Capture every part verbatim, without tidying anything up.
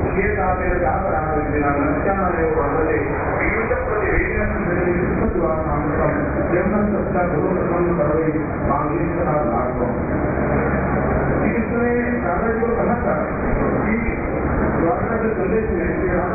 इसमें दादाजी को कहा था कि द्वारका के संदेश में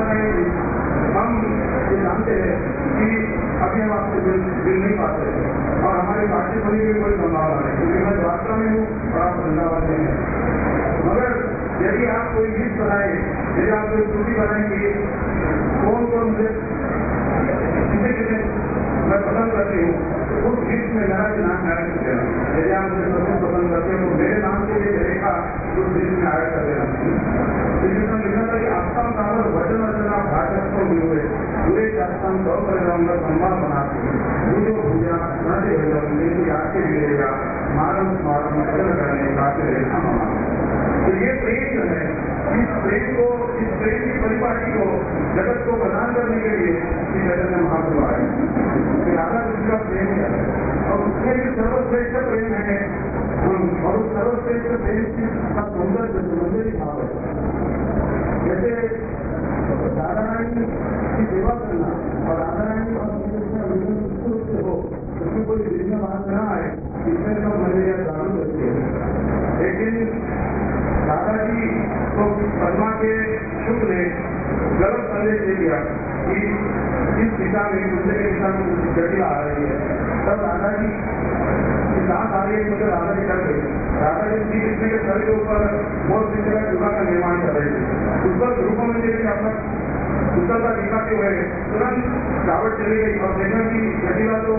हम ये जानते हैं कि अभी हम आपसे मिल नहीं पाते और हमारी बातचीत होने की कोई संभावना है, क्योंकि मैं द्वारका में हूँ और आप वृंदावन में हैं। मगर यदि आप कोई गीत बनाए, यदि आप कोई स्तुति बनाएंगे, कौन कौन मुझे किसे किसे मैं पसंद करती हूँ, उस गीत में मेरा भी नाम ऐड कर देना। यदि आप मुझे पसंद पसंद करते हैं तो मेरे नाम के लिए रेखा उस गीत में ऐड कर देना। जिसमें लिखा था कि आपका सागर वचन वचना भाषण को हुए पूरे शास्त्र सौ परिणाम संवाद बनाते पूजो पूजा नटे हुए आके मिलेगा मानव स्मारक वचन करने काफी रेखा माना। तो ये प्रेम जो है, इस प्रेम को, इस प्रेम की परिपाटी को जगत को प्रदान करने के लिए श्री चैतन्य महाप्रभु आए। राधा कृष्ण का प्रेम है और उसमें भी सर्वश्रेष्ठ प्रेम है और उस सर्वश्रेष्ठ प्रेम की सौंदर्य सौंदर्य भाव है। जैसे राधा रानी की सेवा करना और राधा रानी और हो, उसमें कोई विघ्न बात न आए, इसमें सब मलेरिया चालू करती है। लेकिन दादाजी को पद्मा के शुभ ने गलत संदेश दे दिया कि इस दिशा में दूसरे के दिशा में जटिल आ रही है। तब दादाजी की सांस आ रही है, मुझे दादाजी कर गई। दादाजी श्री कृष्ण के सर के ऊपर बहुत सी जगह युवा का निर्माण कर रहे थे। उस पर रूप मंदिर में अपना उत्तर का दिखाते हुए तुरंत दावत चली गई और देखा कि जटिला तो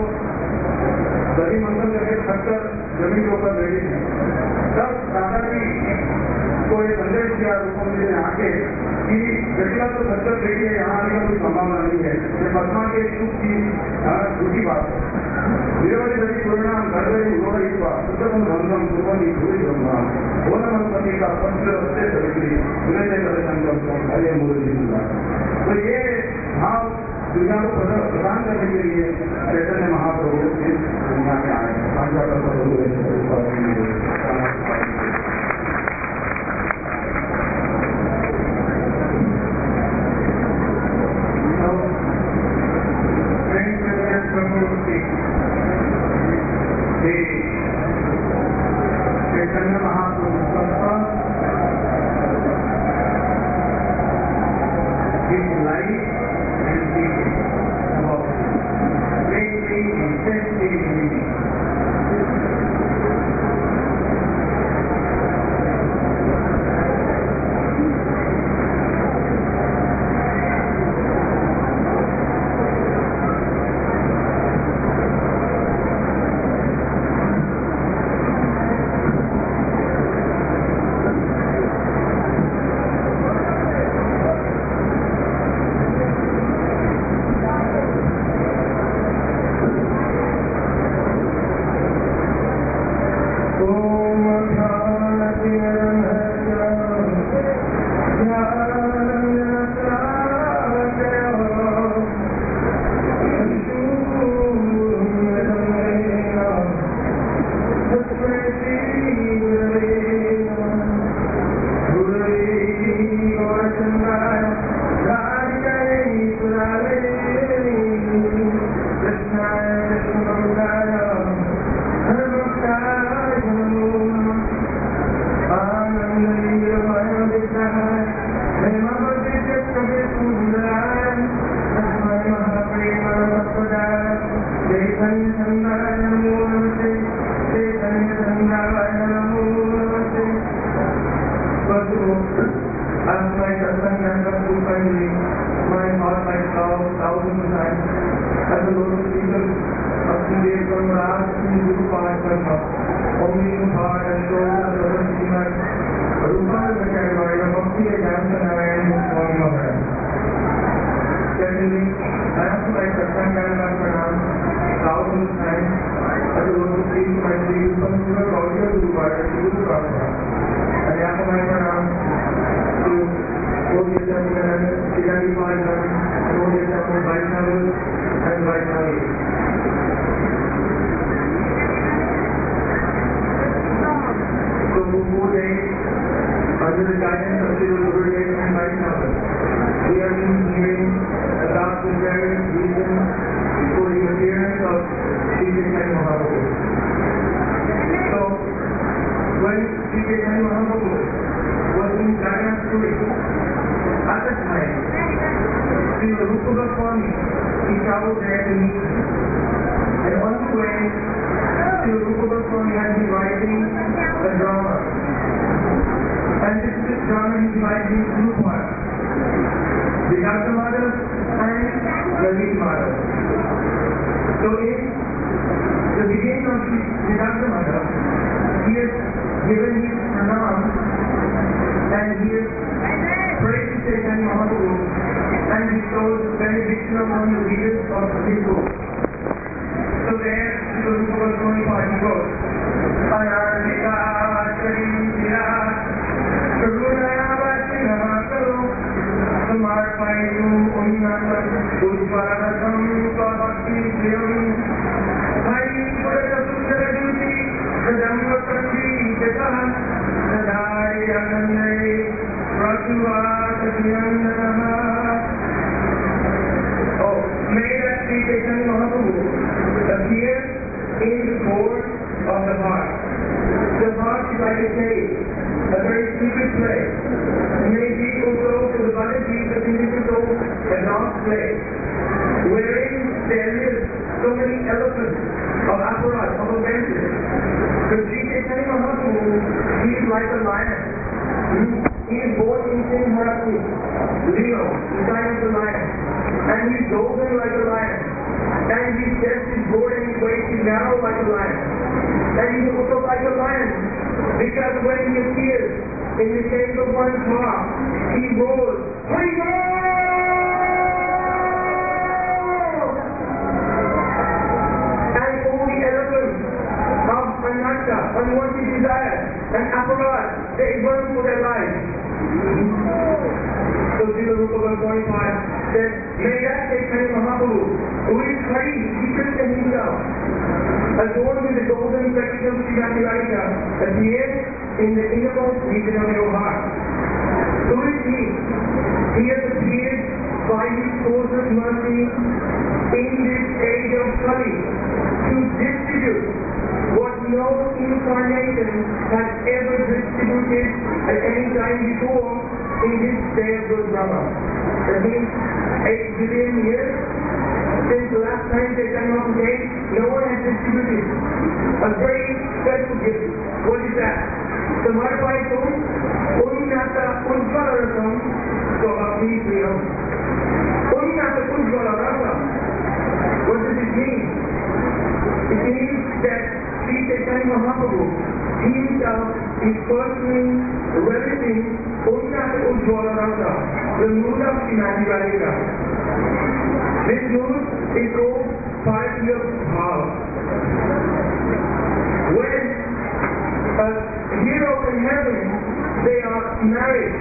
दही मंथन करके थककर जमीन के ऊपर बैठी थी। तब दादाजी को ये संदेश दिया रूप मंदिर में आके कि जटिला तो थककर बैठी है, यहाँ आने का कोई संभावना नहीं है, ये पद्मा के शुभ की झूठी बात है। वीरवती दरी परिणाम घर गई उन्होंने इस बात उत्तम बंधम सुबंधी धूरी ब्रह्मा ओन मनपति का पंच रस्ते सवित्री उन्हें करे संकल्प अरे मुरली। तो ये भाव दुनिया को प्रदान करने के लिए चैतन्य महाप्रभु इस दुनिया में आए। Chaitanya Mahaprabhu his life and teaching about greatly intensely meaning. Under the guidance of the Guru and Vaishnava, Srila Rupa Goswami, he traveled there to meet him. And on the way, Srila Rupa Goswami had been writing a drama. And this, this drama he divided into two parts. Vedanta Madhav and Lalit Madhav. So in the beginning of Vedanta Madhav, he has given his pranam and he has prayed to Chaitanya Mahaprabhu and bestowed benediction upon the leaders of his group. So there, the Rupa Goswami party goes. Anarnika Chaitya Karunaya Vachinama Karo Samarpayu Unnata Udvaradam Svabhakti Priyam Hari Purata Sundara Duti Kadamba Kandi Jataha Sadari Anandare Prasuvata Dhyandanaha. Oh, may that Sri Chaitanya Mahaprabhu appear in the court of the heart. The heart is like a cave, a very secret place. May be also to the Balaji, the physical soul, a dark place, wherein there live so many elephants of aparat, of adventures. The Sri Chaitanya Mahaprabhu, he is like a lion. He is born in Simharati, Leo, the sign of the lion. And he is golden like a lion. And his chest is broad and his waist is narrow like a lion. And he is also like a lion, because when he appears in the cave of one's heart, he roars, Hari Bol! And all the elephants of anatta, unwanted desire, and aparat, they run for their lives. So Srila Rupa Goswami said, may that Chaitanya Mahaprabhu, who is Hari, Sri Krishna himself, adorned with the golden section of Srimati Radhika, appear in the innermost region of your heart. Who is he? He has appeared by his source of mercy in this age of Kali to distribute what no incarnation has ever distributed at any time before in this day of Guru Brahma. That means eight billion years since the last time Chaitanya Mahaprabhu came, no one has distributed a very special gift. What is that? Samarpaitum Unnata Ujvalarasam Swabhakti Priyam. Unnata Ujvalarasam. What does it mean? It means that Sri Chaitanya Mahaprabhu, he himself is personally relishing Unnata Ujvalarasa, the mood of Srimati Radhika. This mood is called Paratiya Bhava. When a hero and heroine, they are married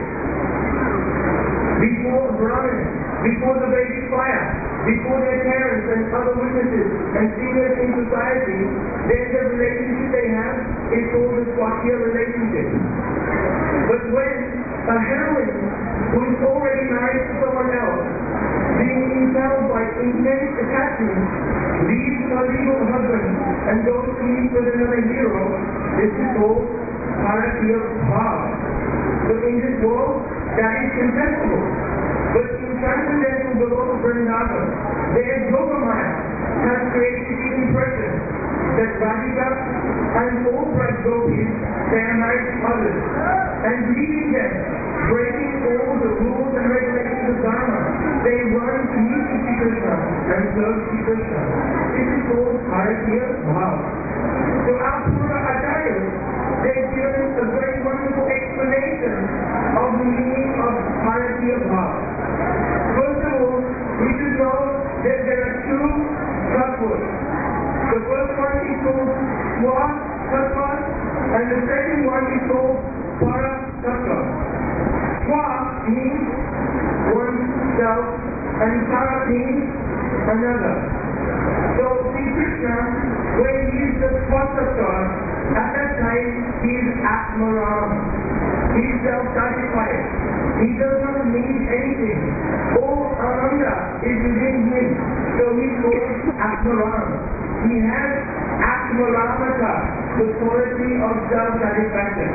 before Brahman, before the Vedic fire, before their parents and other witnesses and seniors in society, then the relationship they have is called the Swakya relationship. But when a heroine who is already married to someone else, being impelled by intense attachment, leaves her legal husband and goes to meet with another hero, this is called Paratiya Bhava. So in this world, that is contemptible. But in transcendental below Vrindavan, their Yogamaya has created the impression that Radhika and all bright gopis, they are married to others. And leaving them, breaking all the rules and regulations of Dharma, they run to meet Sri Krishna and serve Sri Krishna. This is called Paratiya Bhava. So our Pura Acharyas, they've given a very wonderful explanation of the meaning of Paratiya Bhava. First of all, we should know that there are two tattvas. The first one is called Swa Tattva, and the second one is called Para Tattva. Swa means oneself, and Para means another. So Sri Krishna, when he is the Swa Tattva, at that time he is Atmaram. He is self-satisfied. He does not need anything. All Ananda is within him. So he is called Atmaram. He has Atmaramata, the quality of self-satisfaction.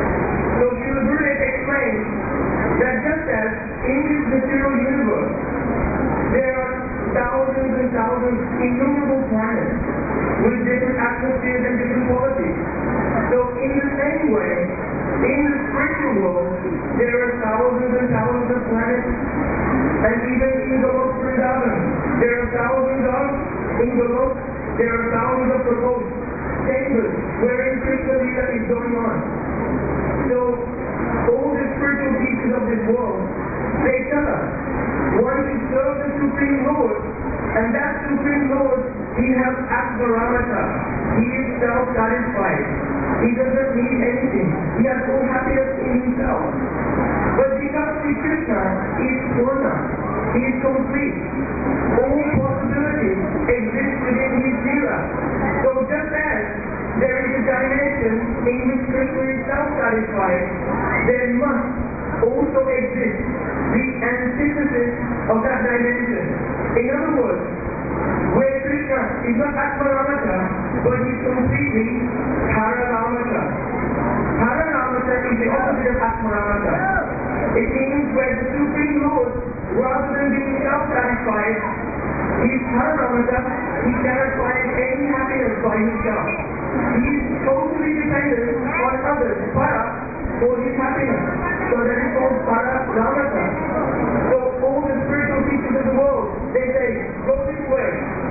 So Srila Gurudev explains that just as in this material universe there are thousands and thousands, innumerable planets with different atmospheres and different qualities. So in the same way, in the spiritual world, there are thousands and thousands of planets, and even in Golok Vrindavan, there are thousands of, in Golok, there are thousands of proposed chambers wherein Krishna Leela is going on. So, all the spiritual teachers of this world, they tell us, one should serve the Supreme Lord, and that Supreme Lord, he has Atmaramata. He is self-satisfied. He doesn't need anything. He has no happiness in himself. But because Sri Krishna is Purna, he is complete. All possibilities exist within his Leela. So just as there is a dimension in which Krishna is self-satisfied, there must also exist the antithesis of that dimension. In other words, where Krishna is not Atmaramata, but he is completely Pararamata. Pararamata is the opposite of Atmaramata. It means where the Supreme Lord, rather than being self-satisfied, he is Pararamata, he cannot find any happiness by himself. He is totally dependent on others, para, for his happiness. So that is called Pararamata. So all the spiritual teachers of the world, they say, go this way.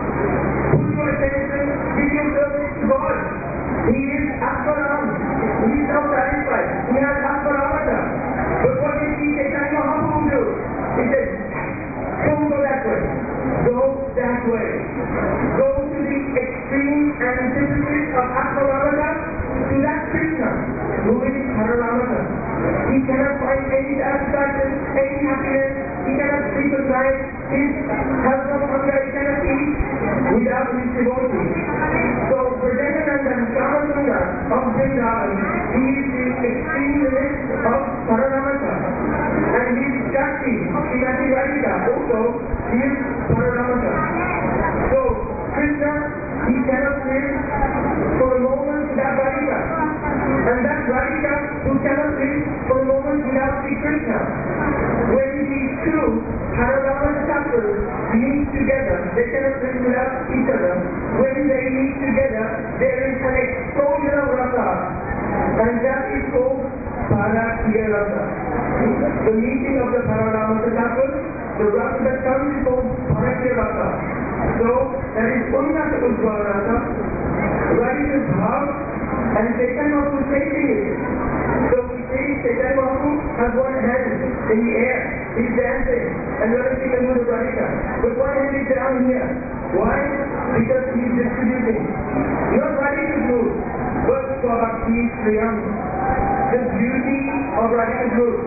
Put your attention, give your service to God. He is Atmaram. He is self-satisfied. He has Atmaramata. But what did he say? Chaitanya Mahaprabhu do? He said, don't go that way. Go that way. Go to the extreme antithesis of Atmaramata, to that Krishna, who is Pararamata. He cannot find any satisfaction, any happiness. He cannot sleep at night. His health of hunger, he cannot eat without his devotee. So, Prajanananda and Kamasanga of Vrindavan, he is the extreme limit of Pararamata. And his Shakti, Srimati Radhika, also, he is Pararamata. So, Krishna, he cannot live for a moment without Radhika. And that Radhika who cannot live for a moment without Sri Krishna. When these two Pararamata Tattvas meet together, they cannot live without each other. When they meet together, there is an explosion of rasa. And that is called Parakya Rasa. The meeting of the Pararamata Tattvas, the rasa that comes is called Parakya Rasa. So, that is Unnata Udbhava Rasa, Radhika's Bhav, and Chaitanya Mahaprabhu is taking it. So we see Chaitanya Mahaprabhu has one hand in the air, he's dancing, and the other thing is with Radhika. But one hand is down here. Why? Because he's distributing. Not Radhika's mood, but Swabhakti Priyam, the beauty of Radhika's mood.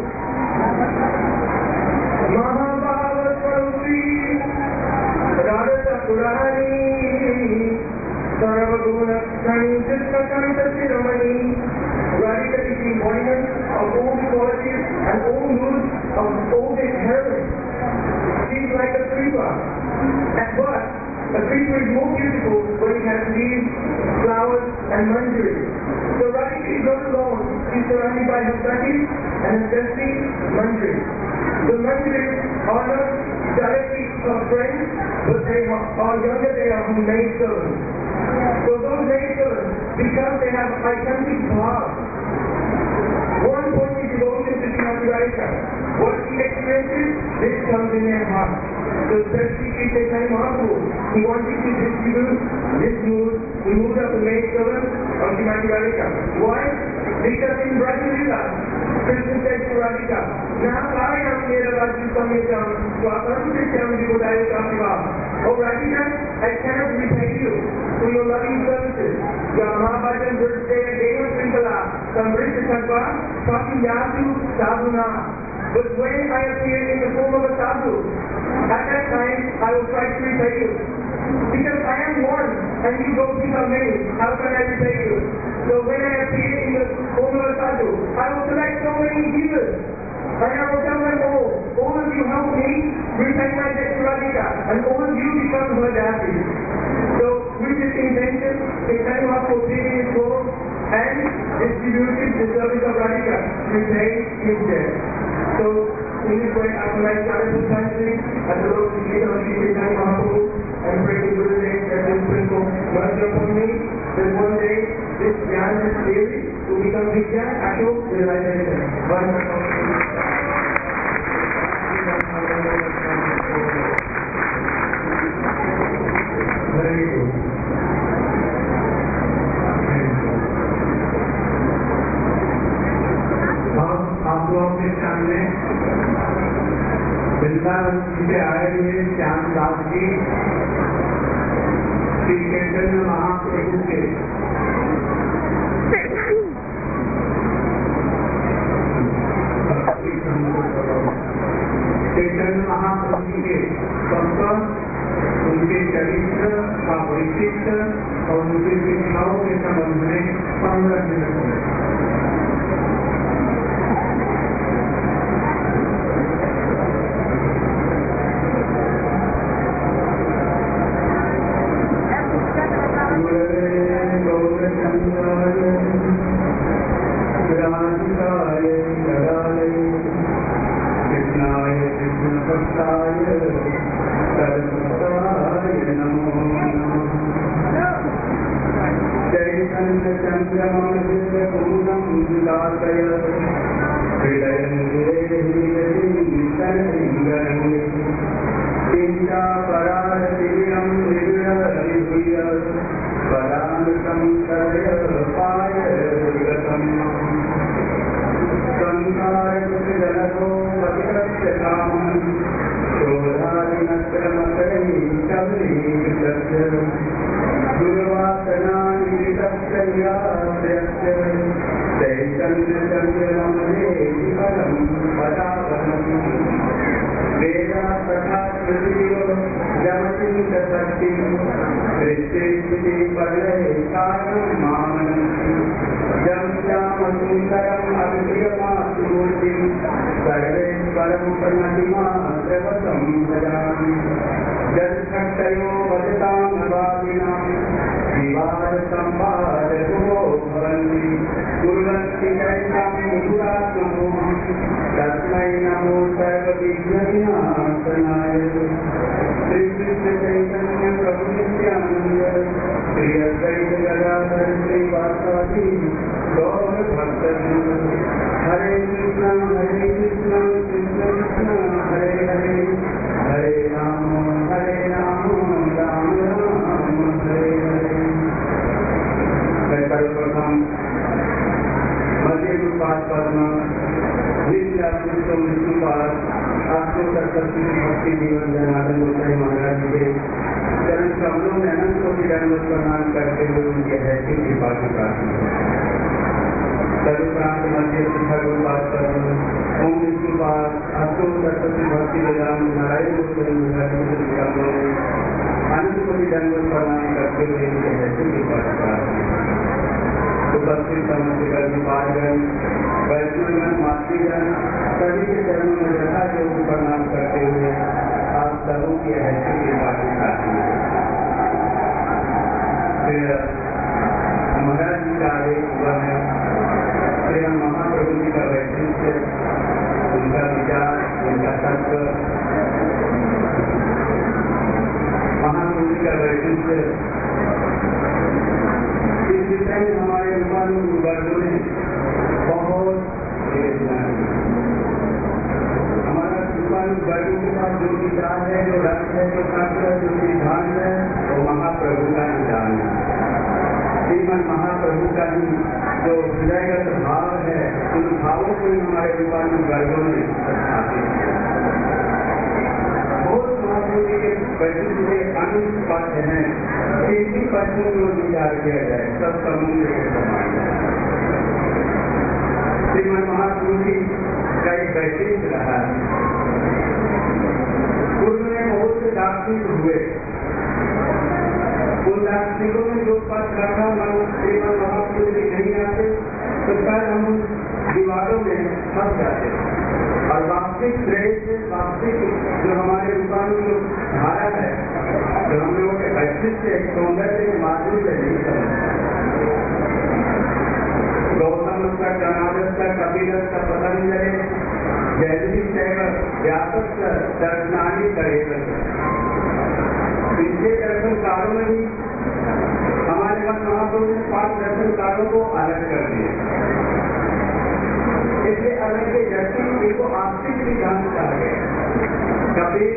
Mahabhava Swarupi Radha Purani Sarvaguna Krishna Kanta Shiromani. Radhika is the embodiment of all the qualities and all moods of all the heroines. She is like a creeper. At what? A creeper is more beautiful when it has leaves, flowers, and manjari. So Radhika is not alone. She is surrounded by her sakhis and especially manjari. The manjaris are not directly her friends, but they are younger, they are her maid servants. So those maid servants, because they have identical power, one point is devotion to Srimati Radhika. What she experiences, this comes in their heart. So especially Sri Chaitanya Mahaprabhu, he wanted to distribute this mood, the mood of the maid servant of Srimati Radhika. Why? Because in Brajalila, Krishna said to Radhika, Nahapayam Yera Raju Samyakam, Swakam Krishyam Vibhudayo Kampiva. Oh Radhika, I cannot repay you for your loving services. Your Mahabhajan Vrishya Deva Srinkala, Samvrishya Sattva, Swakiyatu Sadhuna. But when I appear in the form of a sadhu, at that time I will try to repay you. Because I am one and you don't become many, how can I repay you? So when I appear in the form of a sadhu, I will select so many jivas. And I will tell them all, all of you help me repay my debt to Radhika, and all of you become her deities. So with this intention, Chaitanya Mahaprabhu appeared in his form and distributed the service of Radhika to repay his debt. So singing poet after my started to find me, and the Lord is leader of Shri Chaitanya Mahaprabhu, and pray to Gurudev that His Prince of mercy upon me, that one day this Jnana is theory to become Vidya, Ashok, realization. One Very good. आप लोगों के सामने वृंदावन से आए हुए श्यामदास जी श्री चैतन्य महाप्रभु के चैतन्य महाप्रभु के संपर्क, उनके चरित्र का वैशिष्ट और उनके शिक्षाओं के संबंध में पंद्रह मिनट में जैसी व्यापक दर्शनानी करेगा। पिछले दर्शनकारों में भी हमारे मन महाप्रभु ने पांच दर्शनकारों को अलग कर दिया। इसलिए अलग के व्यक्ति इनको आस्तिक सिद्धांत कहा गया। कबीर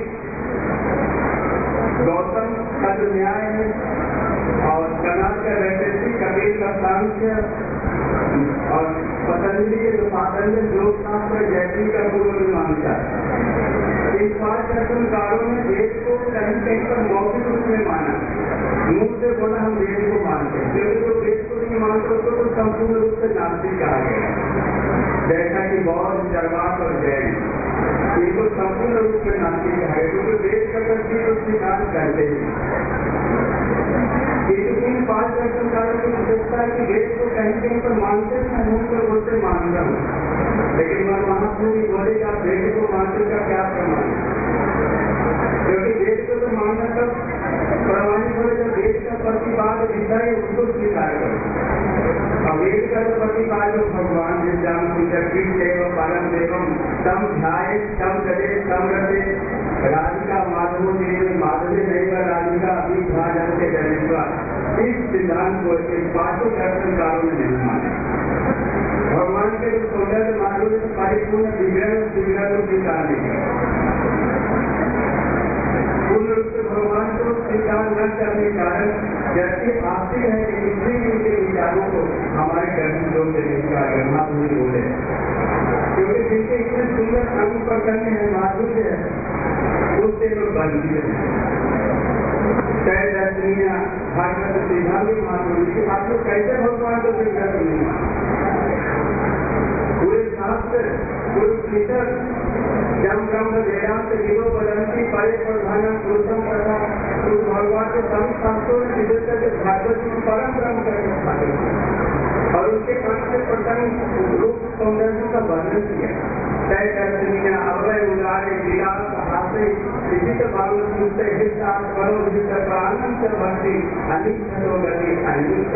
गौतम का जो न्याय है और कनाद का वैशेषिक, कबीर का सांख्य और पतंजलि के जो पातंजल लोकशास्त्र जैसी का पूर्व मीमांसा, इन पांच दर्शनकारों ने वेद को कहीं कहीं पर मौखिक रूप में माना। मुंह से बोला हम वेद को मानते हैं, क्योंकि जो वेद को नहीं मानते उसको तो संपूर्ण रूप से नास्तिक कहा गया। जैसा कि बौद्ध, चरवाक और जैन इनको संपूर्ण रूप में नास्तिक कहा गया, क्योंकि वेद का प्रति तो स्वीकार करते हैं। इन पांच दर्शनकारों की विशेषता है कि वेद को कहीं कहीं पर मानते हैं, मुंह से बोलते मान रहा हूँ, लेकिन वह महाप्रभु बोले कि आप वेद को मानते का क्या प्रमाण? क्योंकि वेद को तो मानना तब प्रमाणित हो जब वेद का प्रतिपाद विषय उसको स्वीकार करो। और वेद का जो प्रतिपाद भगवान विद्याम देव परम देवम तम ध्याय तम करे तम रते राधिका माधव देव माधवी देव राधिका अभी भाजन के जनेश्वर, इस सिद्धांत को इन पांचों दर्शनकारों ने नहीं माना। भगवान के जो सौंदर्य माधुर्य परिपूर्ण विग्रह विग्रह को स्वीकार नहीं, पूर्ण रूप से भगवान को स्वीकार न करने के कारण जैसे आस्तिक है कि इतने के विचारों को हमारे दर्शन लोग स्वीकार महापुरुष बोले, क्योंकि जिनके इतने सुंदर अंग पकड़ने हैं माधुर्य है उससे लोग बंदी है। कई दर्शनिया भागवत सीधा भी महापुरुष की आप लोग कैसे भगवान को स्वीकार नहीं मानते? पूरे शास्त्र पूरे जब ब्रह्म वेदांत गिरो बदंती परे प्रधान पुरुषम तथा उस भगवान के सभी शास्त्रों ने विशेष करके भागवत में परम ब्रह्म करके स्थापित और उसके अंत से प्रसंग रूप सौंदर्य का वर्णन किया। तय दर्शनिया अवय उदारे विलास हासे विचित्र भागवत मुझसे हिस्सा करो विचित्र प्राणम से भक्ति अनिष्ट गति अनिष्ट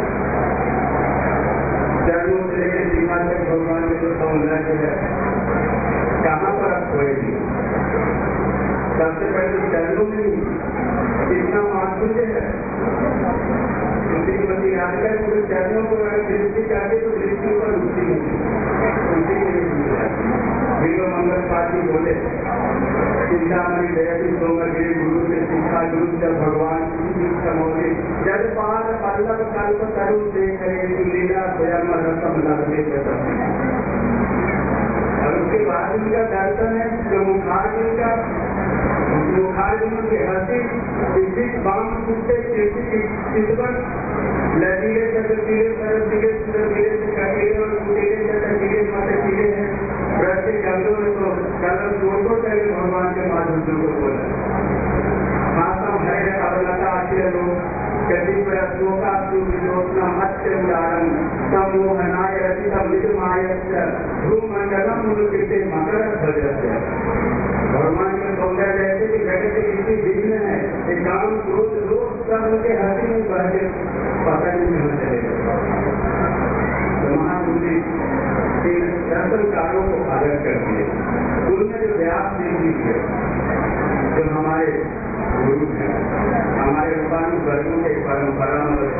जन्मों से लेकर सीमा तक भगवान के जो सौंदर्य है कहाँ पर आप खोएगी? सबसे पहले चरणों में ही इतना माधुर्य है। श्रीमती राधिका पूरे चरणों को अगर दृष्टि करके तो दृष्टि पर रुचि उसी के लिए विश्व मंगल पाठी बोले चिंतामणि दयाली सोमर गिरी गुरु से शिक्षा गुरु जब भगवान की समोगे जब पाद पल्लव कल्प तरुण देख रहे लीला स्वयं रसम लगने और उसके बाद उनका दर्शन है जो मुखार्जुन का मुखार्जुन के हंसी स्थित बाम कुत्ते चितवन लड़ीले चतुर्तीले सरतीले सुरतीले कटीले और कुटीले चतुर्तीले मतटीले हैं। प्रति शब्दों में तो कलम जोड़ो करे भगवान के माधुर्य को बोला। मातम हरे अवलता आखिर लोग कटी प्रश्नोका सुविलोचना मत्स्य उदाहरण समोहनाय रचितम विदुमायस्य भूमंडलम मुनुकृते मकर ध्वजस्य। भगवान के सौंदर्य ऐसे कि जगत इतनी भिन्न है कि काम क्रोध लोग सब उनके हंसी में बह के पता नहीं होना चलेगा। महापुरुष इन दर्शनकारों को अलग कर दिए। उनमें जो व्यास देवी है जो हमारे गुरु है, हमारे रूपानु वर्गों के परंपरा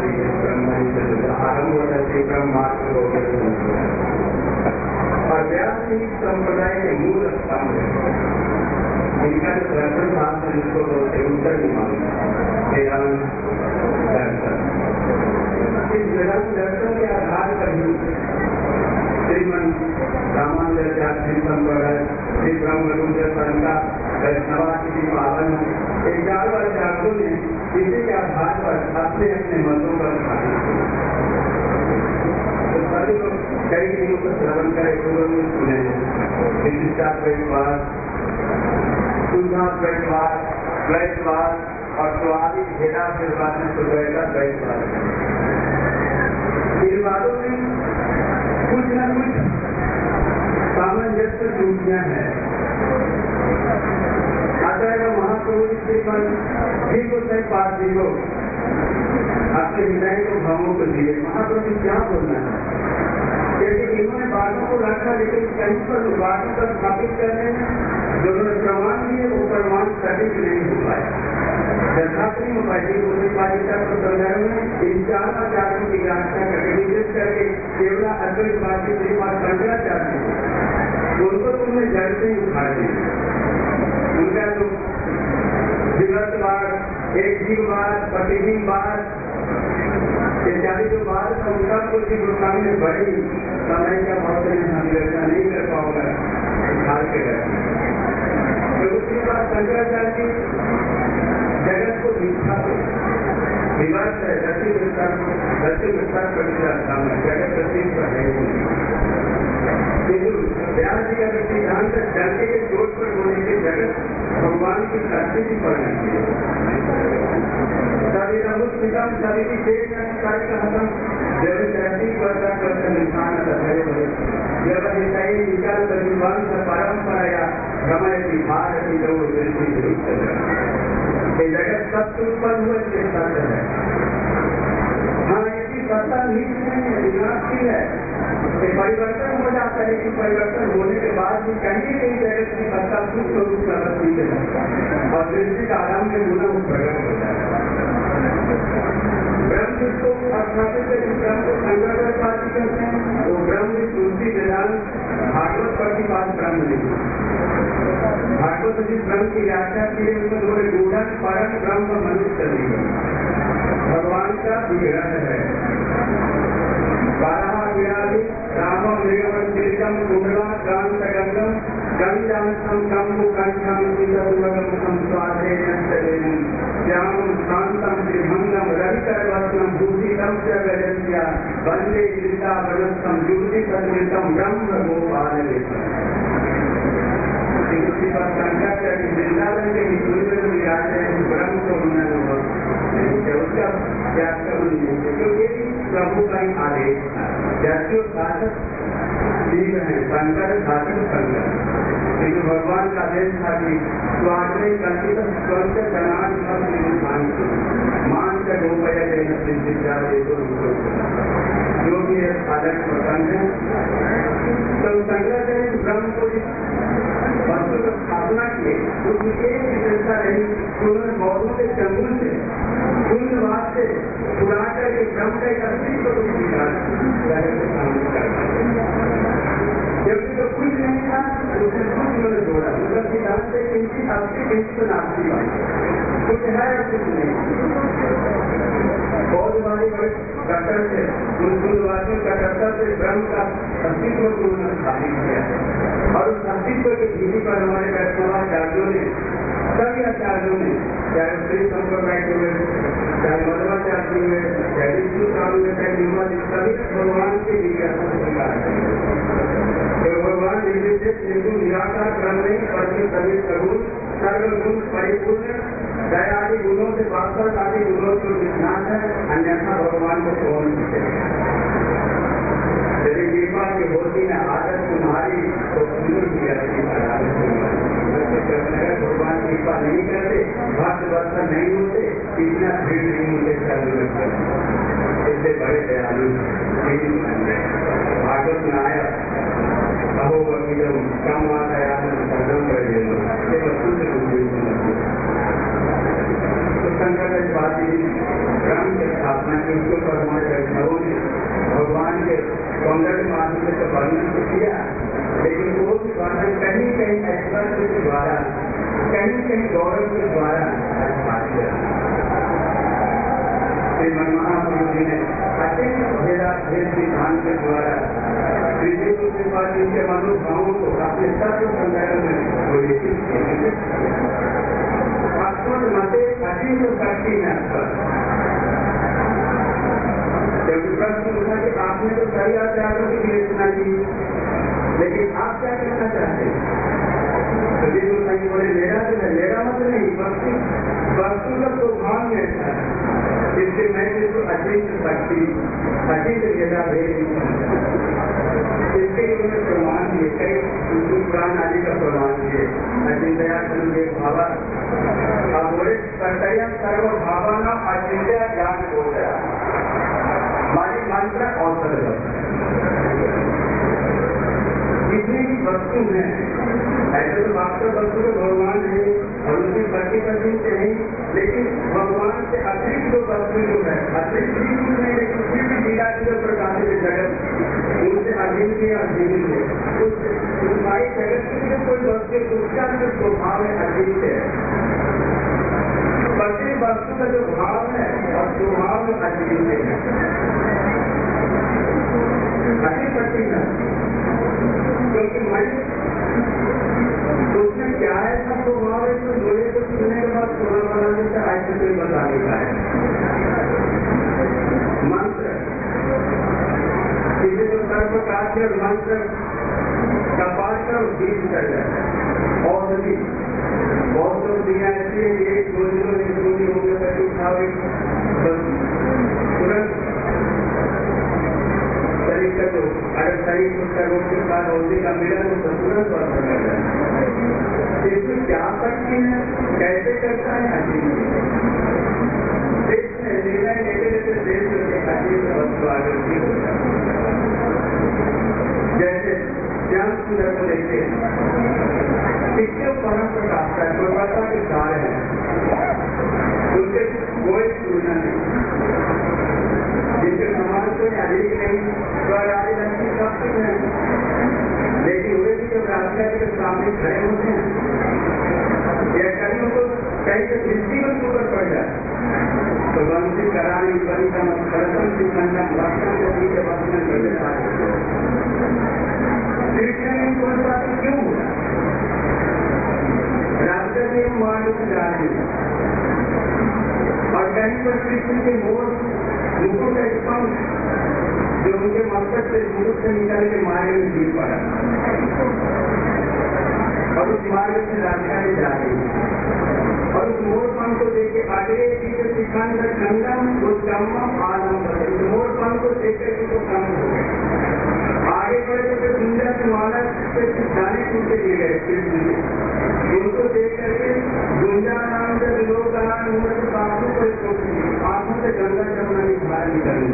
आरम्भ होता है ब्रह्मास्त्र हो गए और व्यास ही संप्रदाय के मूल स्तंभ है। इनका जो दर्शन शास्त्र जिसको बोलते उत्तर मीमांसा वेदांत दर्शन, इस वेदांत दर्शन के आधार पर ही श्रीमन रामानुजाचार्य संप्रदाय श्री ब्रह्म रुद्र संता वैष्णवासी पावन ग्यारह आचार्यों ने इसी के आधार पर अपने अपने मतों पर तो सभी लोग कई दिनों को श्रवण करे पूर्व में सुने विशिष्टाद्वैतवाद, शुद्धाद्वैतवाद, द्वैतवाद और स्वाभाविक भेदाभेदवाद में सुद्वैता द्वैतवाद। इन बातों में कुछ न कुछ सामंजस्य त्रुटियां हैं। अतः महाप्रभु के पर भी को सही पाठ दी हो अपने हृदय को भावों को दिए। महाप्रभु क्या बोलना है? ये लेकिन इन्होंने बातों को रखा, लेकिन कहीं पर बातों को स्थापित करने में जो उन्होंने प्रमाण दिए वो प्रमाण सटीक नहीं हो पाए, यथार्थ नहीं हो पाए। उन्नीसवादिता के संदर्भ में इन चार आचार्यों की व्याख्या करके विशेष करके केवल अद्वैतवादी श्रीपाद शंकराचार्य उनको तुमने जड़ से ही उखाड़ दिया। उनका जो विगतवाद, एक जीववाद, प्रतिबिंबवाद इत्यादि जो बात है उनका कुछ ही गोस्वामी में बड़ी समय का बहुत निर्णय नहीं कर पाऊंगा हाल के घर। तो उसके बाद शंकराचार्य की जगत को मिथ्या को विवाद है, रति विस्तार को रति विस्तार प्रतिष्ठा जगत प्रतीक पर है किंतु व्यास जी का सिद्धांत जलते के चोट पर होने के जगत भगवान की शक्ति की पढ़ना चाहिए। सभी पितम सभी की शेष कार्य का खत्म जब धरती पर कर निशान जब निशाई विचार परिवान का परंपरा समय की भारत जो जगत सब उत्पन्न हुए इसके सत्य है। हाँ, इसकी सत्ता नीच नहीं है, विनाशी है। परिवर्तन हो जाता है कि परिवर्तन होने के बाद भी कहीं कहीं जगत की सत्ता सुख स्वरूप का नहीं है और सृष्टि का आराम में गुना प्रकट हो जाता है। ब्रह्म को स्थापित ब्रह्म को शंकराचार्य कहते हैं, वो ब्रह्म तुलसी वेदांत भागवत प्रतिपाद ब्रह्म नहीं। भागवत जिस ब्रह्म की व्याख्या की है उसमें थोड़े गूढ़ परम ब्रह्म मनुष्य नहीं भगवान का विग्रह है। बारह विराली राम मृगम तिलकम कुंडला कांत गंगम गंजांतम कम्बु कंठम सीतुलगम संस्वादे नस्तलेन श्यामम शांतम त्रिभंगम रविकरवत्नम भूषितम च गजस्या वंदे वृंदावनस्थम युवति सन्मितम ब्रह्म गोपालवेशम। इसी पर शंकराचार्य वृंदावन के निकुंज में जाते हैं ब्रह्म को उन्होंने उसका व्याख्या उन्होंने क्योंकि प्रभु का ही आदेश था। जैसे शासक जीव है शंकर शासक शंकर, लेकिन भगवान का आदेश था कि स्वाग्ने कल्पित स्वस्थ जनान मान का गोपया देना सिद्धिचा देखो जो भी है साधक पसंद है। तो शंकराचार्य ब्रह्म को वस्तु की स्थापना किए उसकी एक विशेषता रही कि उन्होंने बौद्धों के चंगुल से शून्यवाद से उड़ा करके ब्रह्म का एक अस्तित्व को स्वीकार जबकि तो कुछ नहीं था उसने कुछ उन्होंने जोड़ा। मतलब सिद्धांत से किंचित आपसी किंचित नास्ती बात कुछ है और कुछ नहीं। बौद्ध वाले बड़े कट्टर से उन शून्यवादियों का कट्टर से ब्रह्म का अस्तित्व को उन्होंने स्थापित किया और उस अस्तित्व के भीति पर हमारे वैष्णवाचार्यों ने सभी आचार्यों ने चाहे श्री संप्रदाय के हुए चाहे मध्वाचार्य हुए चाहे विष्णु स्वामी हुए चाहे निर्मल सभी भगवान के जिज्ञासा स्वीकार तो भगवान निर्देशित हिंदू निराकार क्रम नहीं बल्कि सभी सगुण सर्वगुण परिपूर्ण दया आदि गुणों से वास्तव आदि गुणों को विज्ञान है, अन्यथा भगवान को कौन जीते। यदि कृपा की होती न आदत तुम्हारी तो भगवान कृपा नहीं करते भक्त वर्षा नहीं होते इतना भीड़ नहीं होते सर्व इससे बड़े दयालु भागवत में आया अहो वकील कम आया कदम तो शंकराचार्य ब्रह्म की स्थापना की उसके ऊपर हमारे वैष्णवों ने भगवान के सौंदर्य माध्यम से वर्णन तो किया, लेकिन वो भी वर्णन कहीं कहीं ऐश्वर्य के द्वारा कहीं कहीं गौरव के द्वारा श्री मनमोहन जी ने अत्यंत भेदा भेद सिद्धांत के द्वारा विजय त्रिपाठी के मनोभावों को अपने तत्व संदर्भ में अक्षर मते अतीत शक्ति में क्योंकि प्रश्न उठा कि आपने तो सही आचार्यों की विवेचना की, लेकिन आप क्या कहना चाहते हैं? तो जी सही बोले मेरा तो है, मेरा मत नहीं वस्तु वस्तु का स्वभाव में था इससे मैं इसको अतीत शक्ति अतीत वेदा भेद इसके उन्होंने प्रमाण दिए कई पुराण आदि का प्रमाण दिए अचिंतया के भावा अब बोले कर्तव्य सर्व भावना अचिंत्य ज्ञान हो गया हमारी मंत्र औसत वस्तु है, ऐसे तो वास्तव वस्तु तो भगवान है और उनकी भक्ति करनी चाहिए, लेकिन भगवान से अतिरिक्त जो वस्तु जो है, अतिरिक्त भी कुछ नहीं, लेकिन फिर भी लीला के जो प्रकार के जगत उनसे अधीन के अधीन है, उस सारी जगत के लिए कोई वस्तु उसका जो स्वभाव है अधीन है, प्रत्येक वस्तु का जो भाव है और स्वभाव में अधीन है, अति कठिन है, क्योंकि मन उसमें क्या है सब स्वभाव है, तो लोहे को सुनने के बाद सोना बनाने से ऐसे कोई बताने का है मंत्र, इसे जो सर्व कार्य मंत्र का पाठ कर बीज कर जाए और भी बहुत लोग दिया ऐसी है, एक दो दिनों में पूरी हो गए पैसे उठावे तुरंत शरीर का जो अगर शरीर उसका रोग के बाद औषधि का मिलन तो तुरंत स्वस्थ कर जाए। इसमें क्या शक्ति है, कैसे करता है अजीब देश में निर्णय लेते लेते देश में एक अजीब वस्तु आगे हो जाता, जैसे श्याम सुंदर को देखते शिक्षक परम प्रकाश का कोलकाता के कार्य है, उनके कोई तुलना नहीं, जिनके समाज कोई अधिक नहीं, स्वराज लक्ष्मी सब कुछ है, लेकिन वे भी जब राधिका के सामने खड़े होते हैं या कहीं को कहीं से दृष्टि में ऊपर पड़ जाए तो वंशी करानी बनी का मतलब की संख्या लक्षण के पीछे वंशन कर देता है। कृष्ण ने कौन सा क्यों हुआ राधिका के मार्ग से जा रही और कहीं पर कृष्ण के मोर मुकुट का स्पंद जो उनके मकसद से मुकुट से निकल के मार्ग में गिर पड़ा और उस मार्ग से राधिका ने जा रही और उस मोरपन को देखे अगले पीछे सिखाने का संगम उस गमम आनंद उस मोरपन को देख कर उसको कम हो गए आगे बढ़े तो फिर दुनिया के मानव से सिखाने उनके लिए गए कृष्ण ने उनको देख करके गुंजा नाम से लोग आंखों को आंखों से गंगा जमुना की बाहर निकलनी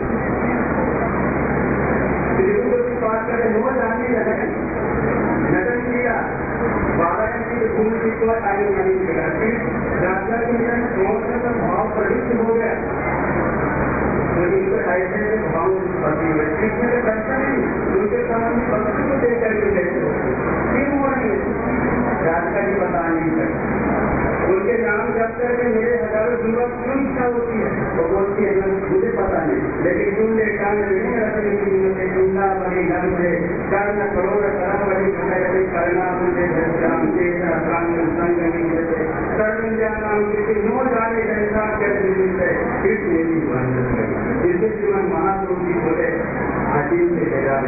बात करें वो जाने लगे नटन किया वाराणसी के घूम की तो आगे नहीं मिला फिर राजा के समोसा का भाव प्रयुक्त हो गया तो इनको ऐसे भाव पति हुए कृष्ण के दर्शन नहीं उनके सामने भक्ति को देख करके देखो फिर वो नहीं राजा की पता नहीं करती उनके नाम जब करके मेरे हजारों युवक क्यों इच्छा होती है वो बोलती है मुझे पता नहीं लेकिन तुमने काम नहीं रखने की जरूरत है तुमना बड़ी घर से कर्ण करोड़ करा बड़ी घटे करना मुझे राम के संग नहीं देते कर्म नाम के नो जाने जैसा करते फिर मेरी बंद जिससे जीवन महाप्रभु जी बोले अजीब से जगह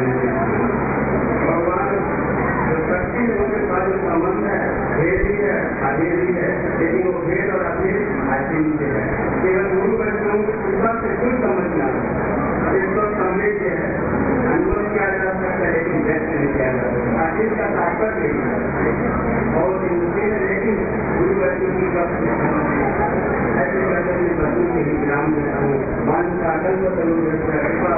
भगवान शक्ति उनके साथ जो संबंध है भेदी है अभेदी है लेकिन वो भेद और अभेद असीम से है केवल गुरु वैष्णव को कृपा से कुछ समझना इसको समझे के है अनुभव किया जा सकता है लेकिन व्यक्त नहीं किया जा सकता अजीब का तात्पर्य बहुत ही मुश्किल है लेकिन गुरु वैष्णव की बात ऐसे करके मैं बच्चों के लिए विराम देता हूँ मान साधन को जरूर कृपा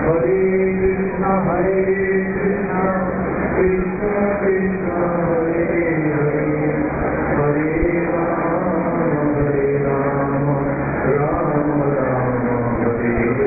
Hare Krishna, Hare Krishna, Krishna Krishna, Hare Hare, Hare Rama, Hare Rama, Rama Rama, Hare Hare.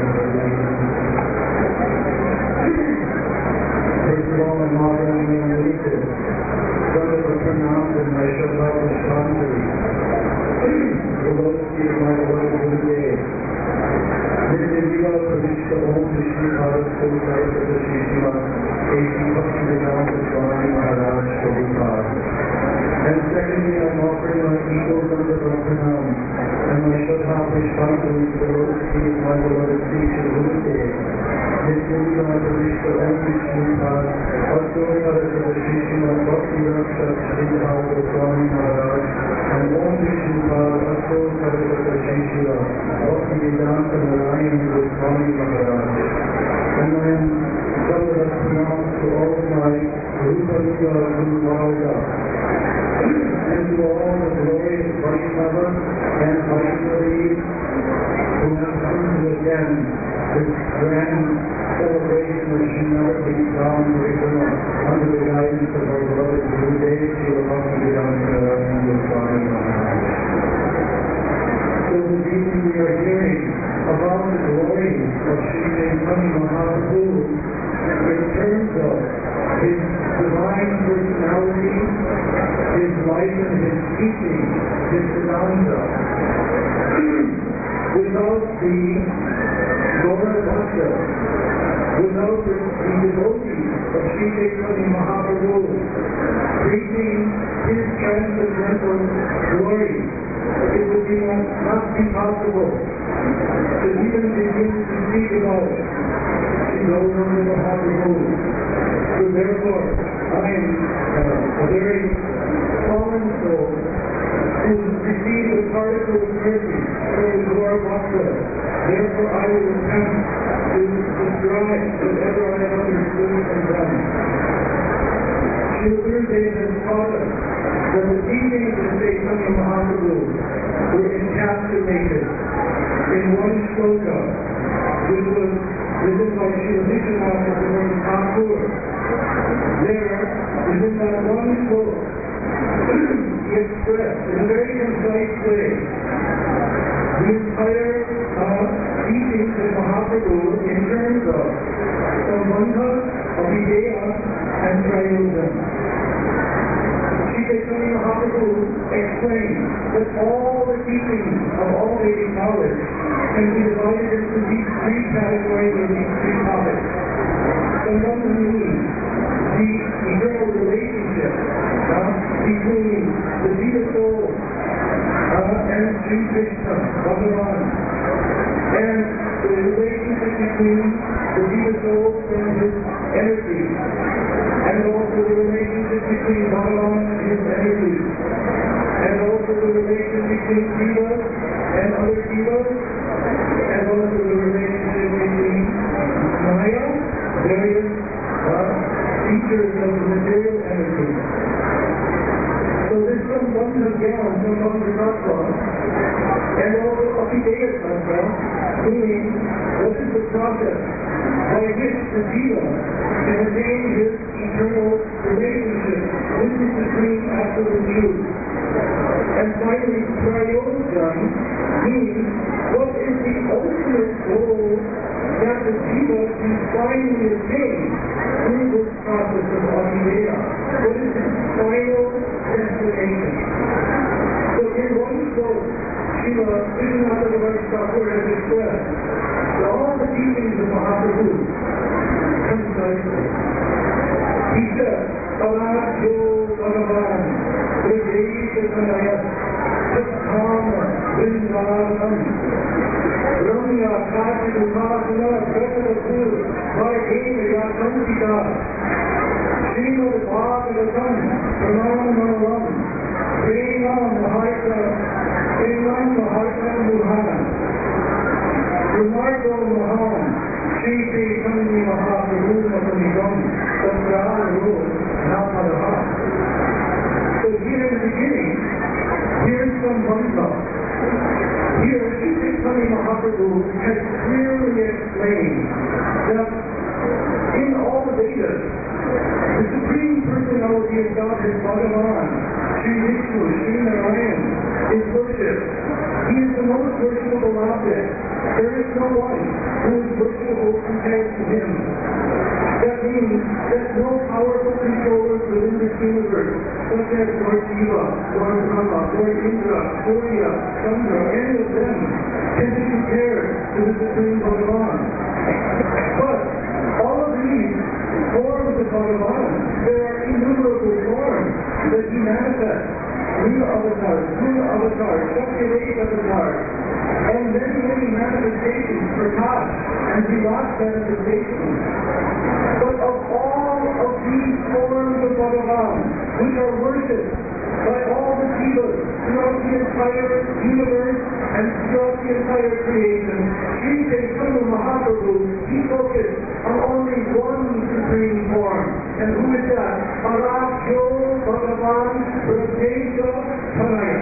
First of all, I'm offering you a little Sarva Pranam and my Shraddha Pushpanjali. Bhagavad my Lord Gurudev. Nitya Viva Pravishta Om Vishnu Bharat Sultai Pradashi Shiva Eki Bhakti Vedanta Swami Maharaj Prabhupada. And secondly, I'm offering my Ego Ganda Pranam and my Shraddha Pushpanjali to the Lord Sri my Lord Sri Gurudev. Nitya Viva Pravishta Om Vishnu Bharat Sultai Pradashi Shiva Bhakti Vedanta Swami Maharaj and Om Vishnu Bharat Sultai Pradashi Shiva Bhakti Vedanta Swami Maharaj. And I am Sarva Pranam to all my Rupa Rupa Guru Varga and to all the glorious Vaishnava and Vaishnavis who have come to attend this grand celebration of Srimati Ram Rikama under the guidance of our beloved Gurudev Srila Bhaktivedanta Swami Maharaj. So this evening we are hearing about the glory of Sri Chaitanya Mahaprabhu in terms of his divine personality, his life and his teaching, his Siddhanta. Without the Gaura Bhakta, without the, the devotees of Sri Chaitanya Mahaprabhu preaching his transcendental glory, it would be not, not be possible to even begin to speak about Sri Gauranga Mahaprabhu. So therefore, I am uh, a very fallen soul who received a particle of mercy from the Gaura Bhakta. Therefore, I will attempt to describe whatever I have understood and done. Sri Gurudev has taught us that the teachings of Chaitanya Mahaprabhu were encapsulated in one shloka, which was written by Sri Vishwanath Thakur. There, within that one shloka, he expressed in a very concise way the entire uh, teachings of Mahaprabhu in terms of Sambandha, Abhideya, and Prayojan. Sri Chaitanya Mahaprabhu explained that all the teachings of all Vedic knowledge can be divided into these three categories or these three topics. Sambandha means the eternal relationship uh, between the Jiva soul uh, and Sri Krishna, Bhagavan, and the relationship between the Jiva soul and his energy, and also the relationship between Bhagavan and his energy, and also the relation between Jivas and other Jivas, and also the relationship between Maya, various uh, features of the material energy. So this Sambandha Gyan, Sambandha Tattva, and also Abhideya Tattva, meaning what is the process by which the Jiva can attain his eternal relationship with the Supreme Absolute Truth. And finally, Prayojan means what is the ultimate goal that the Jiva can finally attain through this process of Abhideya. What is its final destination? So in one quote, Srila Vishwanath Thakur has expressed that all the teachings of Mahaprabhu concisely. He said, Paradyo Bhagavan, Hridayika Tanaya, Sattama, Vrindavanam, Ramya, Kati, Mahasana, Gratapur, Vaidena, Yakamtika, Srimad Bhagavatam, Pranam, Prenam, Maharita, Prenam, Maharita, Murhana, Rumarto Maham, Sri Chaitanya Mahaprabhu Mahamikam, Tattvaru, Namadaha. So here in the beginning, here's some mantra. Here, Sri Chaitanya Mahaprabhu has clearly explained that in all the Vedas, the Supreme Personality of Godhead, Bhagavan, Sri Vishnu, Sri Narayan, is worshipped. He is the most worshipable object. There is no one who is worshipable compared to him. That means that no powerful controllers within this universe, such as Lord Shiva, Lord Brahma, Lord Indra, Surya, Chandra, any of them, can be compared to the Supreme Bhagavan. But all of these forms of Bhagavan, there are innumerable forms that he manifests. Lila avatars, Guna avatars, Shakti avatars, and many, many manifestations, Prakash and Virat manifestations. But of all of these forms of Bhagavan, which are worshipped by all the jivas throughout the entire universe and throughout the entire creation, Sri Chaitanya Mahaprabhu, he focused on only one supreme form. And who is that? Aradhyo Bhagavan Brajesha Tanaya.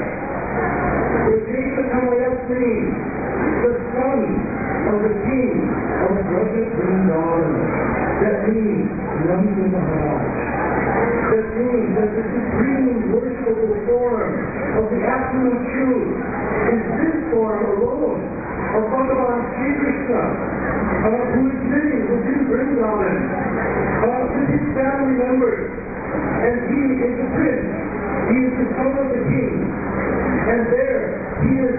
Brajesha Tanaya means the son of the king of Braja Vrindavan. That means Nanda Maharaj. That means that the supreme worshipable form of the absolute truth is this form alone of Bhagavan Sri Krishna, uh, who is sitting within Vrindavan uh, with his family members. And he is the prince. He is the son of the king. And there he is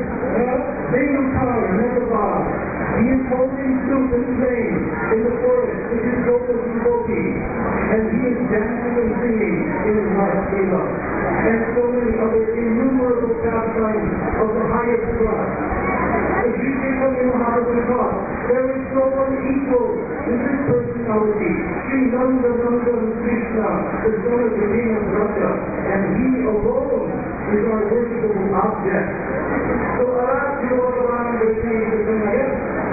Venukar Nandabha. He is holding soup and playing in the forest with his local devotee. And he is dancing and singing in his heart Seva. And so many other innumerable pastimes of the highest class. As Sri Chaitanya Mahaprabhu taught, there is no one equal to this personality. Sri Nanda Nandan Krishna, the son of the king of Raja, and he alone is our worshipable object. So Aradhya Bhagavan Brajesha Tanaya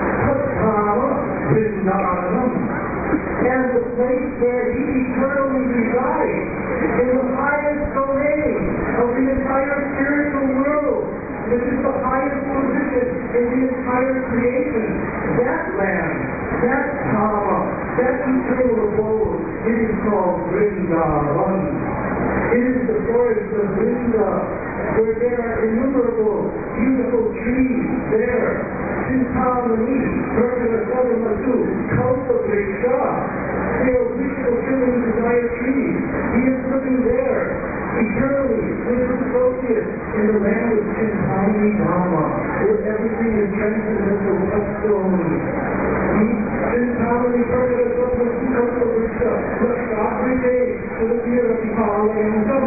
Tathava Vrindavanam. And the place where he eternally resides, in the highest domain of the entire spiritual world, which is the highest position in the entire creation, that land, that Dhamma, that eternal abode, it is called Vrindavan. It is the forest of Vrinda, where there are innumerable beautiful trees there. Chintamani, Purgana Sadhamatu, Kalpa Vriksha. They are wish-fulfilling desire trees. He is living there eternally with his associates in the land of Chintamani Dhamma, where everything is transcendental touchstone. Chintamani Purgana Sadhamatu, Kalpa Vriksha. Lakshakrite, Sudhira Vipalayandam.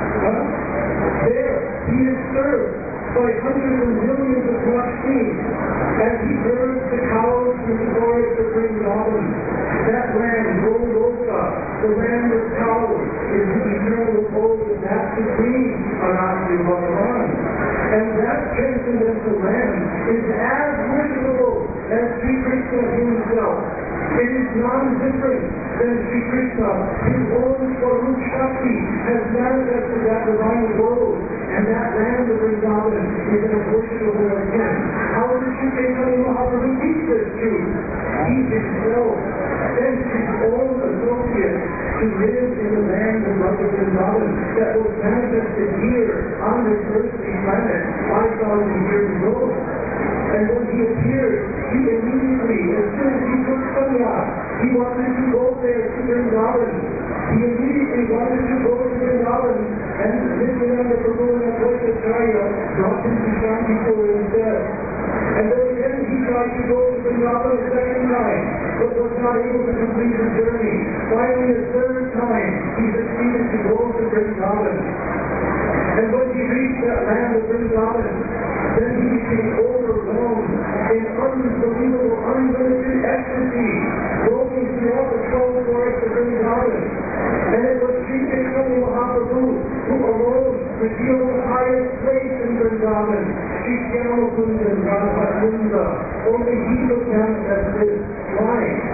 There, he is served by hundreds of millions of Lakshmi as he herds the cows in the forest of Vrindavan. That land, Goloka, the land of cows, is the eternal abode of that supreme Aradhya Bhagavan. And that transcendental land is as worshipable as Sri Krishna himself. It is non-different than Sri Krishna. His own Swarup Shakti has manifested that divine abode, and that land of Vrindavan is as worshipable as him. How does Sri Chaitanya Mahaprabhu teach this truth? He himself sent his own associates to live in the land of Raja Vrindavan that was manifested here on this earthly planet five thousand years ago. And when he appeared, he immediately, as soon as he took sannyas, he wanted to go there to Vrindavan. He immediately wanted to go to Vrindavan, and Nityananda Prabhu and Advaitacharya brought him to Shantipur instead. And then again he tried to go to Vrindavan a second time, but was not able to complete the journey. Finally, a third time, he succeeded to go to Vrindavan. And when he reached that land of Vrindavan, then he became overwhelmed in unbelievable, unlimited ecstasy, roaming throughout the twelve forests of Vrindavan. And it was Sri Chaitanya Mahaprabhu who alone revealed the highest place in Vrindavan, Sri Shyamakunda Radha Kunda. Only he was manifested. Why?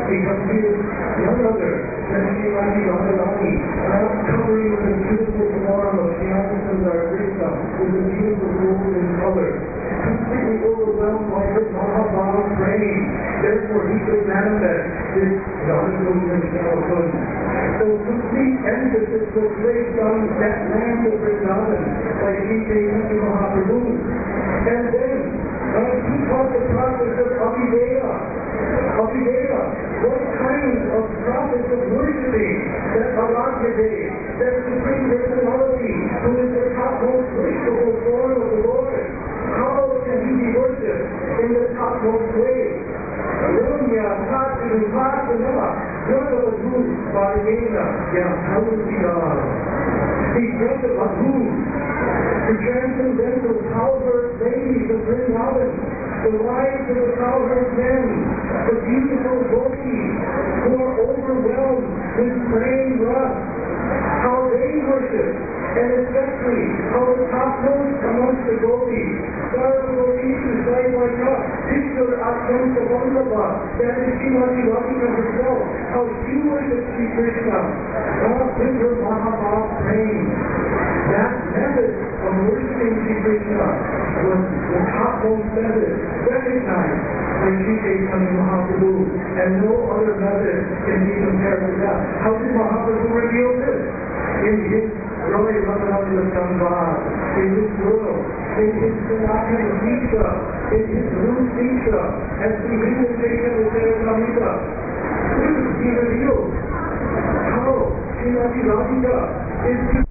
he comes to his young mother, and she might be Radharani, and covering with a beautiful form of Shyamsundar Krishna, with a beautiful golden color, completely overwhelmed by her Mahabhava praying. Therefore, he could manifest this Radhakunda Shyamkund. So complete emphasis was placed on that land of Vrindavan by Sri Chaitanya Mahaprabhu. And then, uh, he taught the process of Abhidheya. Abhidheya, what kind of process of worshiping that Aradhya Day, that Supreme Personality, who is the topmost worshipable form of the Lord, how can he be worshipped in the topmost way? Ramya, Sati, Vasana, Jagavadhu, Parvena, Yahaudida. The Jagavadhu, the transcendental cowherd ladies of Vrindavan, the wives of the cowherd men, the beautiful gopis who are overwhelmed with praying rust, how they worship, and especially how the topmost amongst the gopis, Sarvagopis, Saivaika, Krishna Atyanta Vallabha, that is Srimati Radhika herself, how she worships Sri Krishna, God with her Mahabhava praying. That method of worshiping Sri Krishna was the topmost method recognized by Sri Chaitanya Mahaprabhu, and no other method can be compared with that. How did Mahaprabhu reveal this? In his Rai Ramananda Samvad, in his world, in his Sanatana Gita, in his Ruth Gita, and Sri Vishnu Chaitanya Charitamrita. He revealed how Srimati Radhika is to